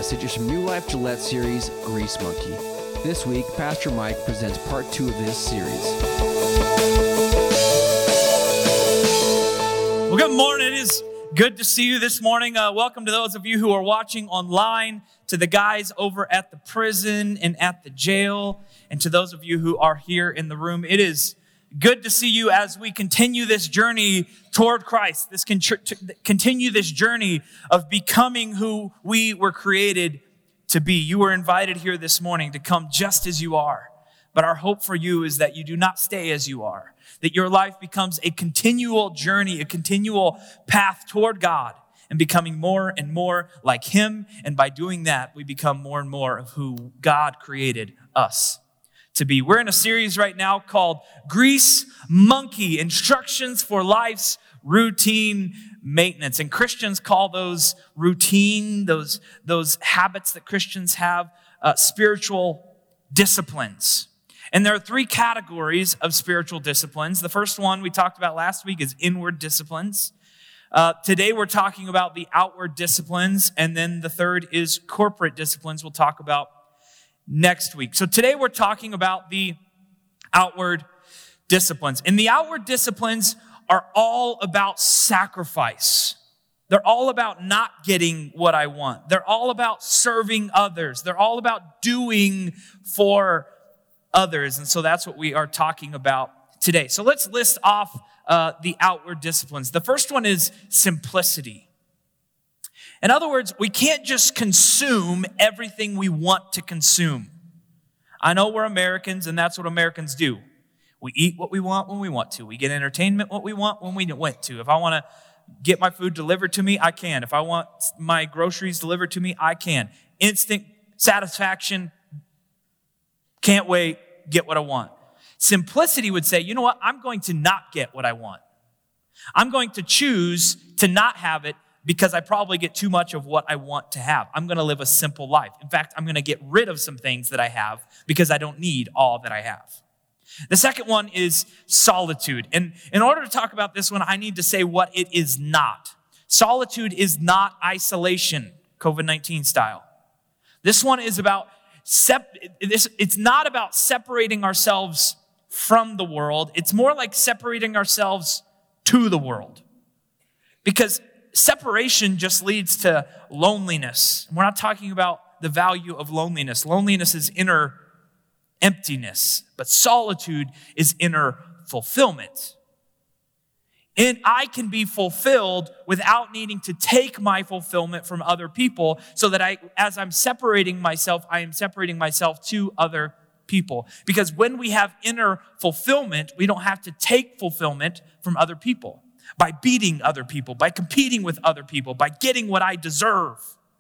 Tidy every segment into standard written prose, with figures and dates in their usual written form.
message is from New Life Gillette series, Grease Monkey. This week, Pastor Mike presents part 2 of this series. Well, good morning. It is good to see you this morning. Welcome to those of you who are watching online, to the guys over at the prison and at the jail, and to those of you who are here in the room. It is good to see you as we continue this journey toward Christ, continue this journey of becoming who we were created to be. You were invited here this morning to come just as you are. But our hope for you is that you do not stay as you are, that your life becomes a continual journey, a continual path toward God and becoming more and more like Him. And by doing that, we become more and more of who God created us to be. We're in a series right now called Grease Monkey, Instructions for Life's Routine Maintenance. And Christians call those routine, those habits that Christians have, spiritual disciplines. And there are 3 categories of spiritual disciplines. The first one we talked about last week is inward disciplines. Today we're talking about the outward disciplines. And then the third is corporate disciplines we'll talk about next week. So today we're talking about the outward disciplines. And the outward disciplines are all about sacrifice. They're all about not getting what I want. They're all about serving others. They're all about doing for others. And so that's what we are talking about today. So let's list off the outward disciplines. The first one is simplicity. In other words, we can't just consume everything we want to consume. I know we're Americans, and that's what Americans do. We eat what we want when we want to. We get entertainment what we want when we want to. If I want to get my food delivered to me, I can. If I want my groceries delivered to me, I can. Instant satisfaction. Can't wait. Get what I want. Simplicity would say, you know what? I'm going to not get what I want. I'm going to choose to not have it because I probably get too much of what I want to have. I'm going to live a simple life. In fact, I'm going to get rid of some things that I have because I don't need all that I have. The second one is solitude. And in order to talk about this one, I need to say what it is not. Solitude is not isolation, COVID-19 style. This one is about, it's not about separating ourselves from the world. It's more like separating ourselves to the world. Because separation just leads to loneliness. We're not talking about the value of loneliness. Loneliness is inner emptiness, but solitude is inner fulfillment. And I can be fulfilled without needing to take my fulfillment from other people, so that as I'm separating myself, I am separating myself to other people. Because when we have inner fulfillment, we don't have to take fulfillment from other people. By beating other people, by competing with other people, by getting what I deserve,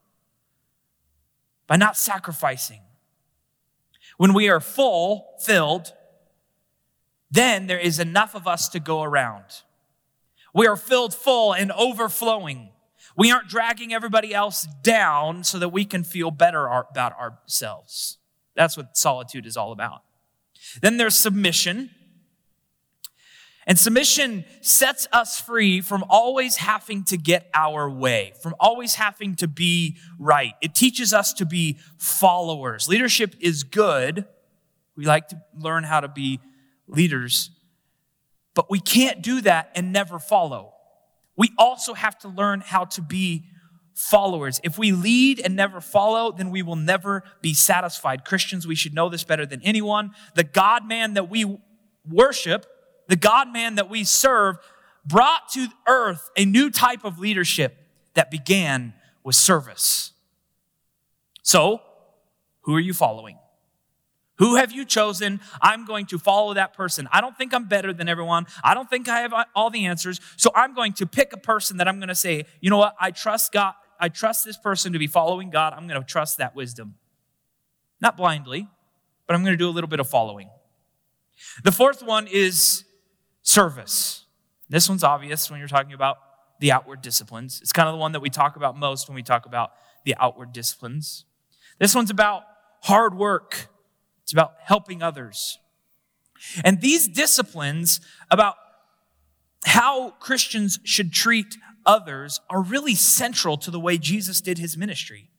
by not sacrificing. When we are filled, then there is enough of us to go around. We are filled full and overflowing. We aren't dragging everybody else down so that we can feel better about ourselves. That's what solitude is all about. Then there's submission. And submission sets us free from always having to get our way, from always having to be right. It teaches us to be followers. Leadership is good. We like to learn how to be leaders. But we can't do that and never follow. We also have to learn how to be followers. If we lead and never follow, then we will never be satisfied. Christians, we should know this better than anyone. The God-man that we worship, the God-man that we serve, brought to earth a new type of leadership that began with service. So, who are you following? Who have you chosen? I'm going to follow that person. I don't think I'm better than everyone. I don't think I have all the answers. So I'm going to pick a person that I'm going to say, you know what? I trust God. I trust this person to be following God. I'm going to trust that wisdom. Not blindly, but I'm going to do a little bit of following. The fourth one is service. This one's obvious when you're talking about the outward disciplines. It's kind of the one that we talk about most when we talk about the outward disciplines. This one's about hard work. It's about helping others. And these disciplines about how Christians should treat others are really central to the way Jesus did his ministry.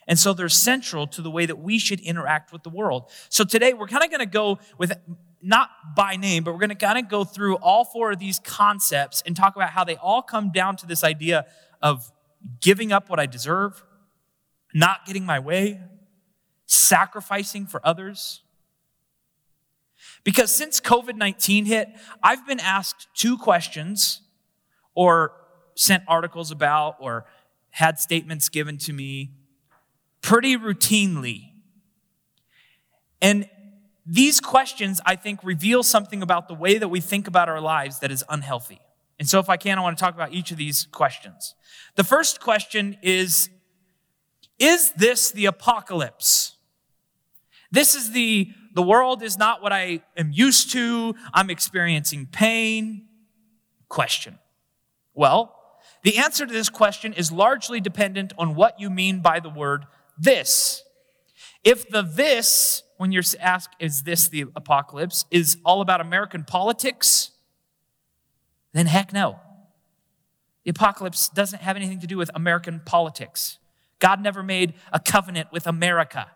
And so they're central to the way that we should interact with the world. So today we're kind of going to go with, not by name, but we're going to kind of go through all four of these concepts and talk about how they all come down to this idea of giving up what I deserve, not getting my way, sacrificing for others. Because since COVID-19 hit, I've been asked two questions or sent articles about or had statements given to me pretty routinely. And these questions, I think, reveal something about the way that we think about our lives that is unhealthy. And so if I can, I want to talk about each of these questions. The first question is this the apocalypse? This is the world is not what I am used to. I'm experiencing pain. Question. Well, the answer to this question is largely dependent on what you mean by the word this. If the this, when you're asked, is this the apocalypse, is all about American politics, then heck no. The apocalypse doesn't have anything to do with American politics. God never made a covenant with America.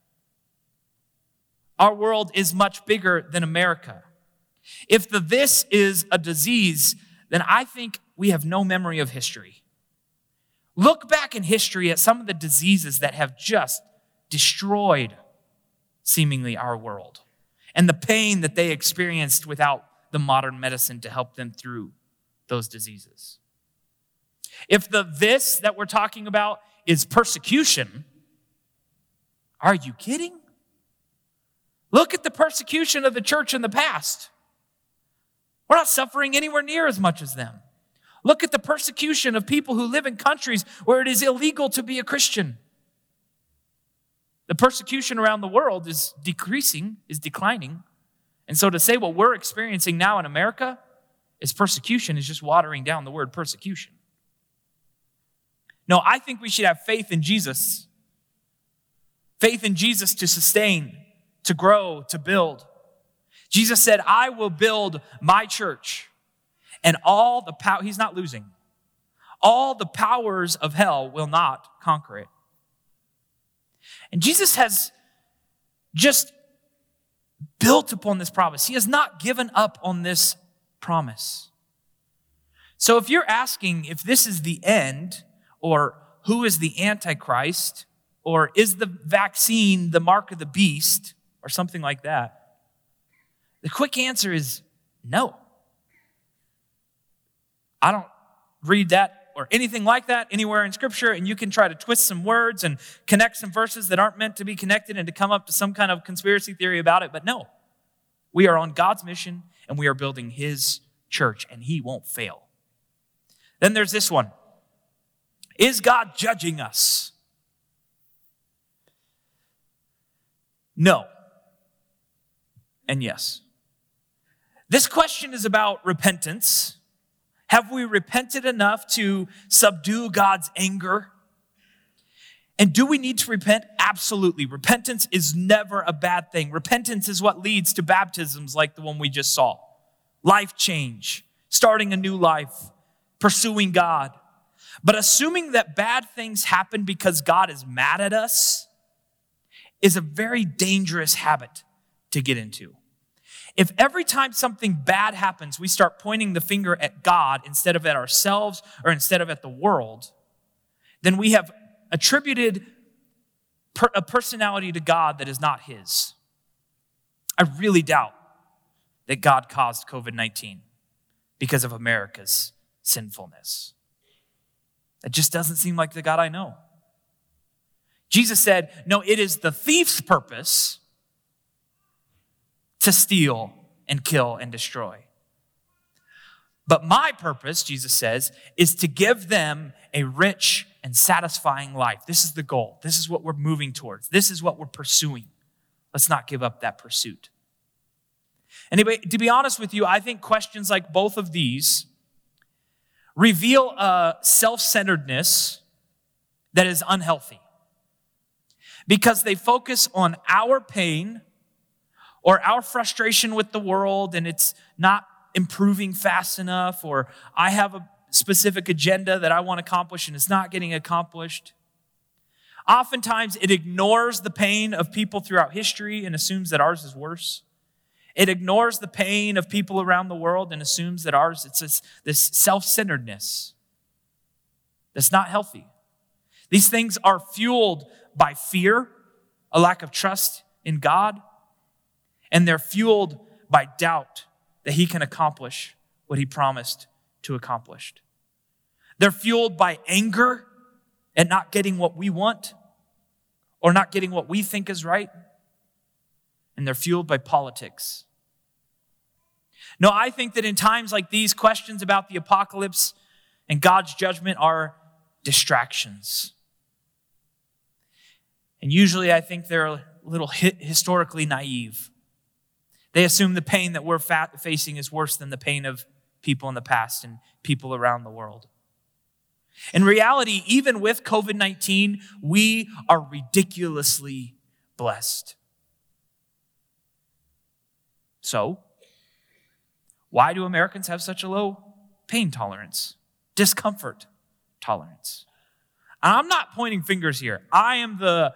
Our world is much bigger than America. If the this is a disease, then I think we have no memory of history. Look back in history at some of the diseases that have just destroyed, seemingly, our world, and the pain that they experienced without the modern medicine to help them through those diseases. If the this that we're talking about is persecution, are you kidding? Look at the persecution of the church in the past. We're not suffering anywhere near as much as them. Look at the persecution of people who live in countries where it is illegal to be a Christian. The persecution around the world is declining. And so to say what we're experiencing now in America is persecution is just watering down the word persecution. No, I think we should have faith in Jesus. Faith in Jesus to sustain, to grow, to build. Jesus said, I will build my church. And all the power, he's not losing. All the powers of hell will not conquer it. And Jesus has just built upon this promise. He has not given up on this promise. So if you're asking if this is the end, or who is the Antichrist, or is the vaccine the mark of the beast, or something like that, the quick answer is no. I don't read that or anything like that anywhere in Scripture, and you can try to twist some words and connect some verses that aren't meant to be connected and to come up to some kind of conspiracy theory about it, but no. We are on God's mission, and we are building His church, and He won't fail. Then there's this one. Is God judging us? No. And yes. This question is about repentance. Have we repented enough to subdue God's anger? And do we need to repent? Absolutely. Repentance is never a bad thing. Repentance is what leads to baptisms like the one we just saw. Life change, starting a new life, pursuing God. But assuming that bad things happen because God is mad at us is a very dangerous habit to get into. If every time something bad happens, we start pointing the finger at God instead of at ourselves or instead of at the world, then we have attributed a personality to God that is not His. I really doubt that God caused COVID-19 because of America's sinfulness. That just doesn't seem like the God I know. Jesus said, no, it is the thief's purpose to steal and kill and destroy. But my purpose, Jesus says, is to give them a rich and satisfying life. This is the goal. This is what we're moving towards. This is what we're pursuing. Let's not give up that pursuit. Anyway, to be honest with you, I think questions like both of these reveal a self-centeredness that is unhealthy because they focus on our pain or our frustration with the world and it's not improving fast enough, or I have a specific agenda that I want to accomplish and it's not getting accomplished. Oftentimes, it ignores the pain of people throughout history and assumes that ours is worse. It ignores the pain of people around the world and assumes that ours, it's this self-centeredness that's not healthy. These things are fueled by fear, a lack of trust in God, and they're fueled by doubt that he can accomplish what he promised to accomplish. They're fueled by anger at not getting what we want or not getting what we think is right. And they're fueled by politics. No, I think that in times like these, questions about the apocalypse and God's judgment are distractions. And usually I think they're a little historically naive. They assume the pain that we're facing is worse than the pain of people in the past and people around the world. In reality, even with COVID-19, we are ridiculously blessed. So, why do Americans have such a low pain tolerance, discomfort tolerance? And I'm not pointing fingers here. I am the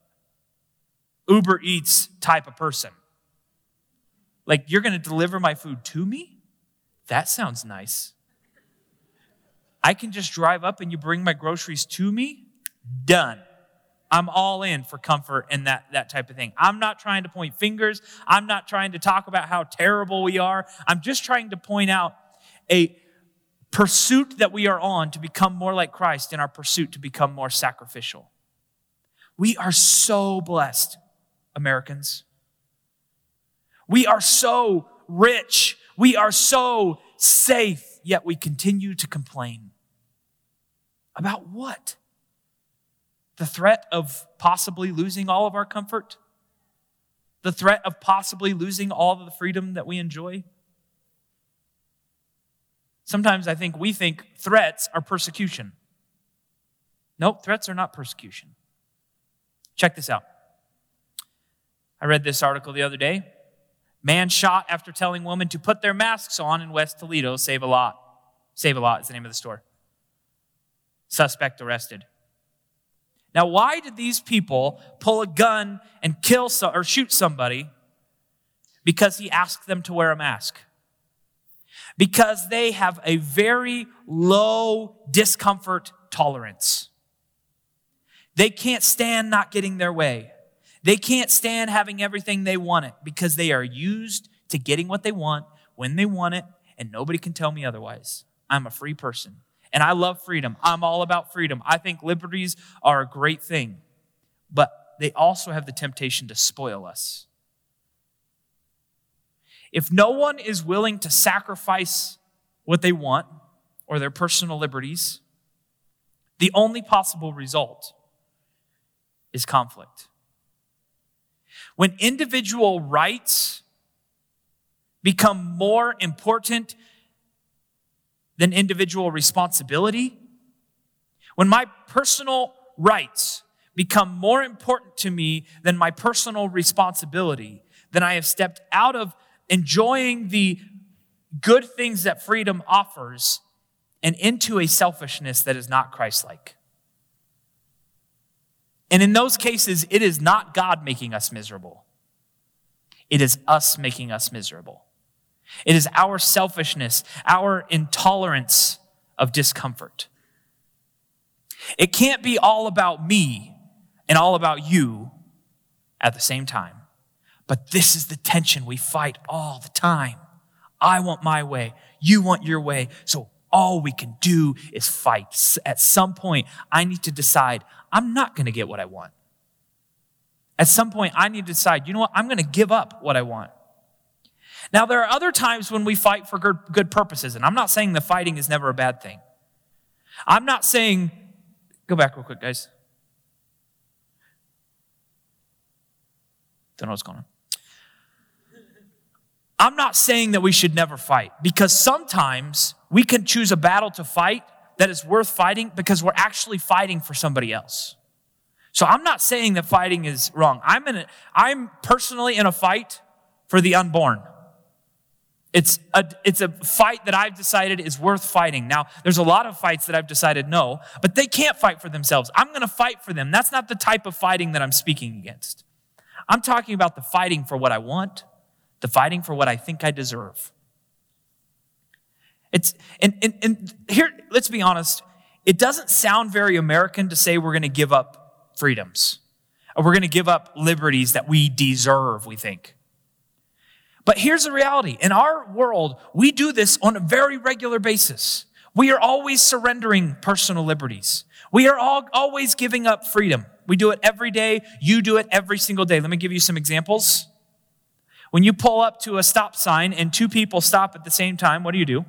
Uber Eats type of person. Like, you're going to deliver my food to me? That sounds nice. I can just drive up and you bring my groceries to me? Done. I'm all in for comfort and that type of thing. I'm not trying to point fingers. I'm not trying to talk about how terrible we are. I'm just trying to point out a pursuit that we are on to become more like Christ in our pursuit to become more sacrificial. We are so blessed, Americans. We are so rich. We are so safe, yet we continue to complain. About what? The threat of possibly losing all of our comfort? The threat of possibly losing all of the freedom that we enjoy? Sometimes I think we think threats are persecution. Nope, threats are not persecution. Check this out. I read this article the other day. Man shot after telling women to put their masks on in West Toledo. Save a Lot. Save a Lot is the name of the store. Suspect arrested. Now, why did these people pull a gun and or shoot somebody? Because he asked them to wear a mask. Because they have a very low discomfort tolerance. They can't stand not getting their way. They can't stand having everything they want it because they are used to getting what they want when they want it, and nobody can tell me otherwise. I'm a free person, and I love freedom. I'm all about freedom. I think liberties are a great thing, but they also have the temptation to spoil us. If no one is willing to sacrifice what they want or their personal liberties, the only possible result is conflict. When individual rights become more important than individual responsibility, when my personal rights become more important to me than my personal responsibility, then I have stepped out of enjoying the good things that freedom offers and into a selfishness that is not Christ-like. And in those cases, it is not God making us miserable. It is us making us miserable. It is our selfishness, our intolerance of discomfort. It can't be all about me and all about you at the same time. But this is the tension we fight all the time. I want my way. You want your way. So all we can do is fight. At some point, I need to decide I'm not going to get what I want. At some point, I need to decide, you know what? I'm going to give up what I want. Now, there are other times when we fight for good purposes, and I'm not saying the fighting is never a bad thing. I'm not saying, go back real quick, guys. Don't know what's going on. I'm not saying that we should never fight, because sometimes we can choose a battle to fight that is worth fighting because we're actually fighting for somebody else. So I'm not saying that fighting is wrong. I'm personally in a fight for the unborn. It's a fight that I've decided is worth fighting. Now, there's a lot of fights that I've decided no, but they can't fight for themselves. I'm going to fight for them. That's not the type of fighting that I'm speaking against. I'm talking about the fighting for what I want, the fighting for what I think I deserve. And here, let's be honest, it doesn't sound very American to say we're going to give up freedoms, or we're going to give up liberties that we deserve, we think. But here's the reality. In our world, we do this on a very regular basis. We are always surrendering personal liberties. We are always giving up freedom. We do it every day. You do it every single day. Let me give you some examples. When you pull up to a stop sign and two people stop at the same time, what do?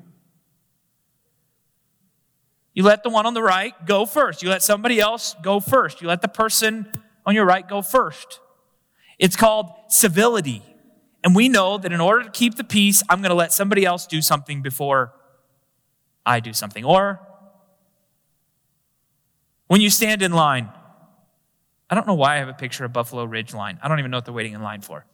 You let the one on the right go first. You let somebody else go first. You let the person on your right go first. It's called civility. And we know that in order to keep the peace, I'm going to let somebody else do something before I do something. Or when you stand in line, I don't know why I have a picture of Buffalo Ridge line. I don't even know what they're waiting in line for.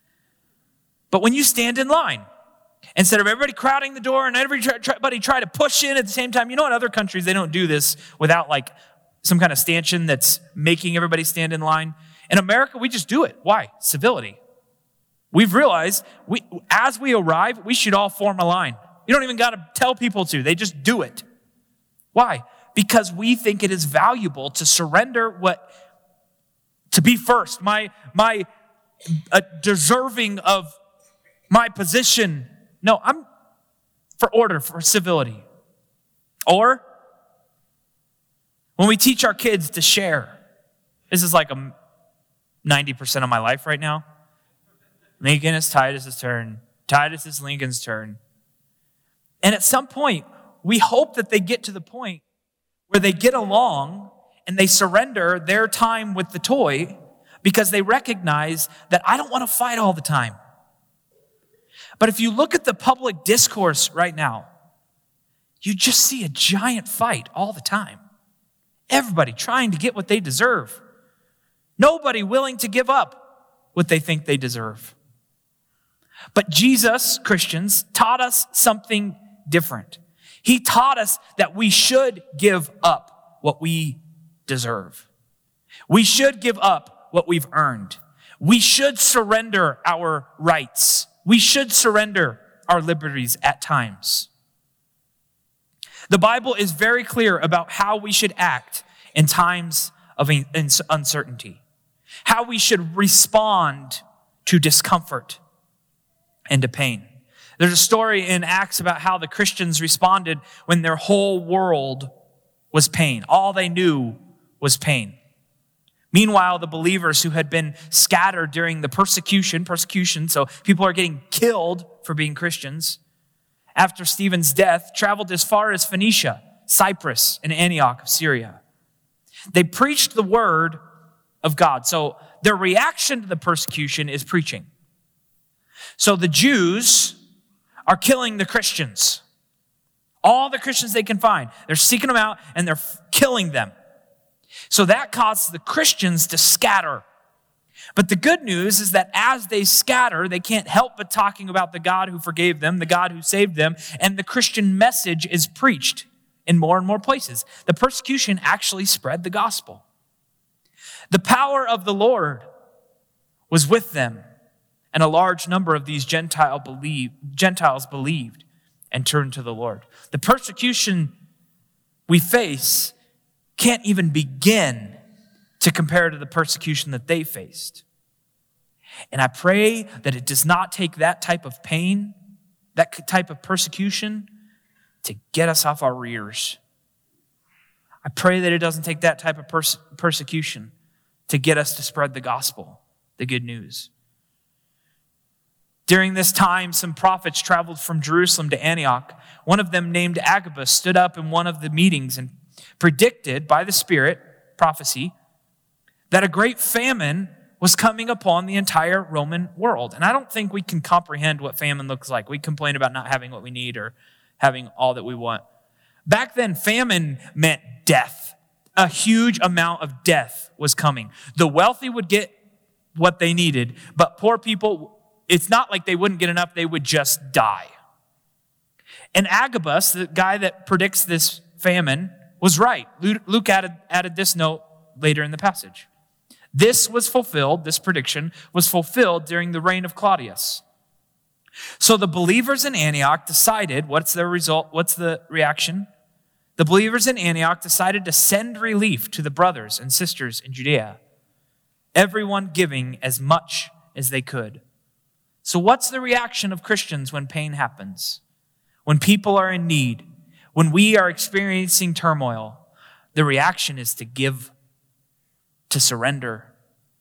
But when you stand in line, instead of everybody crowding the door and everybody try to push in at the same time, you know, in other countries, they don't do this without like some kind of stanchion that's making everybody stand in line. In America, we just do it. Why? Civility. We've realized as we arrive, we should all form a line. You don't even got to tell people to. They just do it. Why? Because we think it is valuable to surrender to be first, my deserving of my position. No, I'm for order, for civility. Or when we teach our kids to share, this is like 90% of my life right now. Lincoln is Titus's turn. Titus is Lincoln's turn. And at some point, we hope that they get to the point where they get along and they surrender their time with the toy because they recognize that I don't want to fight all the time. But if you look at the public discourse right now, you just see a giant fight all the time. Everybody trying to get what they deserve. Nobody willing to give up what they think they deserve. But Jesus, Christians, taught us something different. He taught us that we should give up what we deserve. We should give up what we've earned. We should surrender our rights. We should surrender our liberties at times. The Bible is very clear about how we should act in times of uncertainty, how we should respond to discomfort and to pain. There's a story in Acts about how the Christians responded when their whole world was pain. All they knew was pain. Meanwhile, the believers who had been scattered during the persecution, so people are getting killed for being Christians, after Stephen's death, traveled as far as Phoenicia, Cyprus, and Antioch of Syria. They preached the word of God. So their reaction to the persecution is preaching. So the Jews are killing the Christians. All the Christians they can find. They're seeking them out and they're killing them. So that causes the Christians to scatter. But the good news is that as they scatter, they can't help but talking about the God who forgave them, the God who saved them, and the Christian message is preached in more and more places. The persecution actually spread the gospel. The power of the Lord was with them, and a large number of these Gentiles believed and turned to the Lord. The persecution we face can't even begin to compare to the persecution that they faced. And I pray that it does not take that type of pain, that type of persecution, to get us off our rears. I pray that it doesn't take that type of persecution to get us to spread the gospel, the good news. During this time, some prophets traveled from Jerusalem to Antioch. One of them, named Agabus, stood up in one of the meetings and predicted by the Spirit, prophecy, that a great famine was coming upon the entire Roman world. And I don't think we can comprehend what famine looks like. We complain about not having what we need or having all that we want. Back then, famine meant death. A huge amount of death was coming. The wealthy would get what they needed, but poor people, it's not like they wouldn't get enough, they would just die. And Agabus, the guy that predicts this famine, was right. Luke added this note later in the passage. This prediction was fulfilled during the reign of Claudius. So the believers in Antioch decided, what's the result? What's the reaction? The believers in Antioch decided to send relief to the brothers and sisters in Judea, everyone giving as much as they could. So what's the reaction of Christians when pain happens? When people are in need? When we are experiencing turmoil? The reaction is to give, to surrender.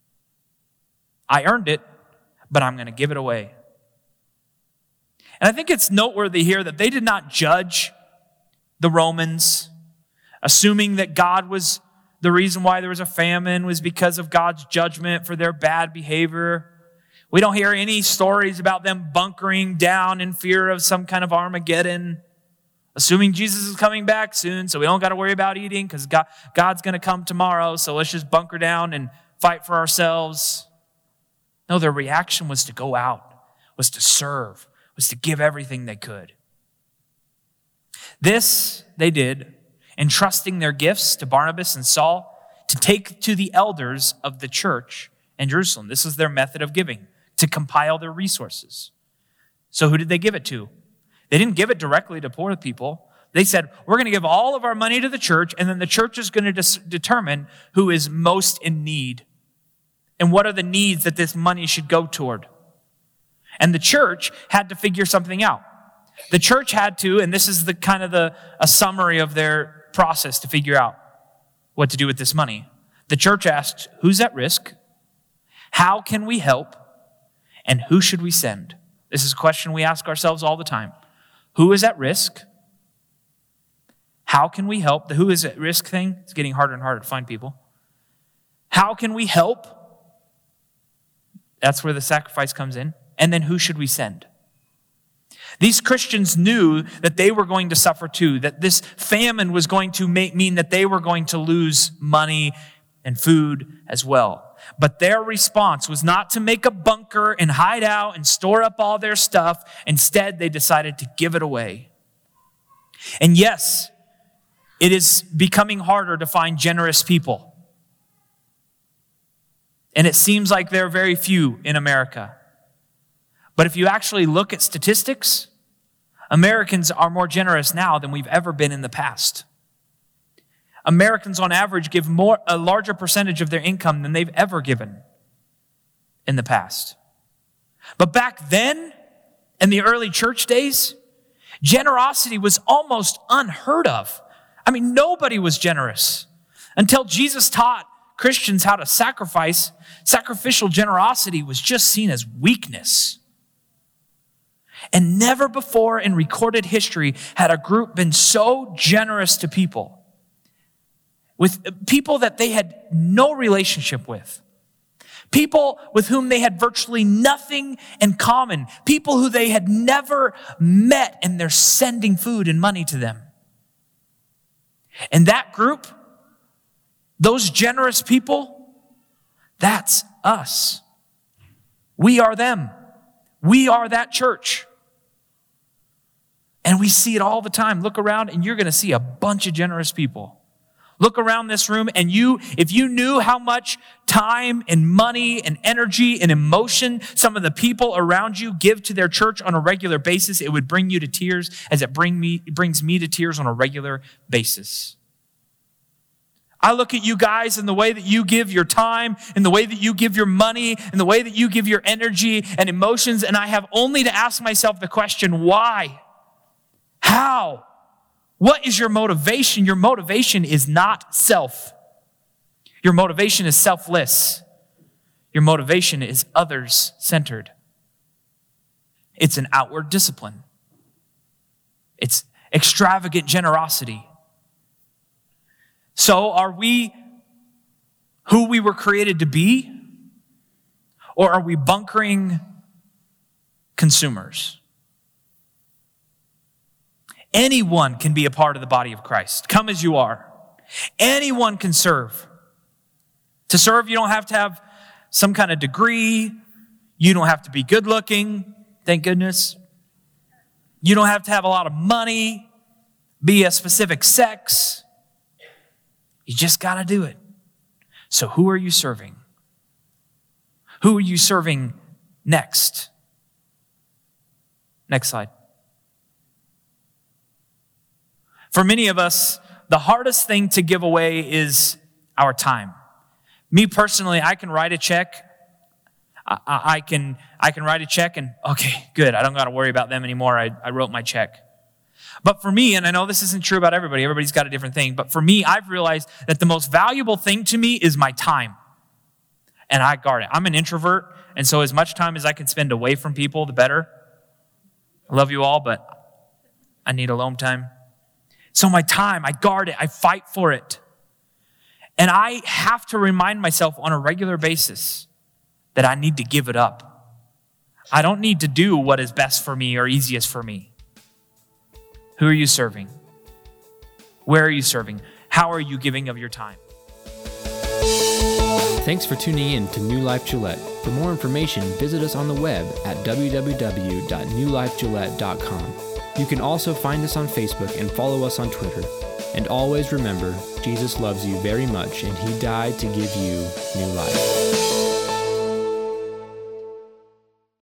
I earned it, but I'm going to give it away. And I think it's noteworthy here that they did not judge the Romans, assuming that God was the reason why there was a famine was because of God's judgment for their bad behavior. We don't hear any stories about them bunkering down in fear of some kind of Armageddon, assuming Jesus is coming back soon, so we don't got to worry about eating because God's going to come tomorrow, so let's just bunker down and fight for ourselves. No, their reaction was to go out, was to serve, was to give everything they could. This they did, entrusting their gifts to Barnabas and Saul to take to the elders of the church in Jerusalem. This was their method of giving, to compile their resources. So who did they give it to? They didn't give it directly to poor people. They said, we're going to give all of our money to the church, and then the church is going to determine who is most in need and what are the needs that this money should go toward. And the church had to figure something out. The church had to, and this is a summary of their process to figure out what to do with this money. The church asked, who's at risk? How can we help? And who should we send? This is a question we ask ourselves all the time. Who is at risk? How can we help? The who is at risk thing is getting harder and harder to find people. How can we help? That's where the sacrifice comes in. And then who should we send? These Christians knew that they were going to suffer too, that this famine was going to mean that they were going to lose money and food as well. But their response was not to make a bunker and hide out and store up all their stuff. Instead, they decided to give it away. And yes, it is becoming harder to find generous people. And it seems like there are very few in America. But if you actually look at statistics, Americans are more generous now than we've ever been in the past. Americans on average give a larger percentage of their income than they've ever given in the past. But back then, in the early church days, generosity was almost unheard of. I mean, nobody was generous until Jesus taught Christians how to sacrifice. Sacrificial generosity was just seen as weakness. And never before in recorded history had a group been so generous to people, with people that they had no relationship with, people with whom they had virtually nothing in common, people who they had never met, and they're sending food and money to them. And that group, those generous people, that's us. We are them. We are that church. And we see it all the time. Look around and you're going to see a bunch of generous people. Look around this room and if you knew how much time and money and energy and emotion some of the people around you give to their church on a regular basis, it would bring you to tears as it brings me to tears on a regular basis. I look at you guys and the way that you give your time and the way that you give your money and the way that you give your energy and emotions, and I have only to ask myself the question, why? How? What is your motivation? Your motivation is not self. Your motivation is selfless. Your motivation is others-centered. It's an outward discipline. It's extravagant generosity. So are we who we were created to be? Or are we bunkering consumers? Anyone can be a part of the body of Christ. Come as you are. Anyone can serve. To serve, you don't have to have some kind of degree. You don't have to be good looking. Thank goodness. You don't have to have a lot of money, be a specific sex. You just got to do it. So who are you serving? Who are you serving next? Next slide. For many of us, the hardest thing to give away is our time. Me personally, I can write a check. I can write a check and, okay, good. I don't got to worry about them anymore. I wrote my check. But for me, and I know this isn't true about everybody. Everybody's got a different thing. But for me, I've realized that the most valuable thing to me is my time. And I guard it. I'm an introvert. And so as much time as I can spend away from people, the better. I love you all, but I need alone time. So my time, I guard it. I fight for it. And I have to remind myself on a regular basis that I need to give it up. I don't need to do what is best for me or easiest for me. Who are you serving? Where are you serving? How are you giving of your time? Thanks for tuning in to New Life Gillette. For more information, visit us on the web at www.newlifegillette.com. You can also find us on Facebook and follow us on Twitter. And always remember, Jesus loves you very much and he died to give you new life.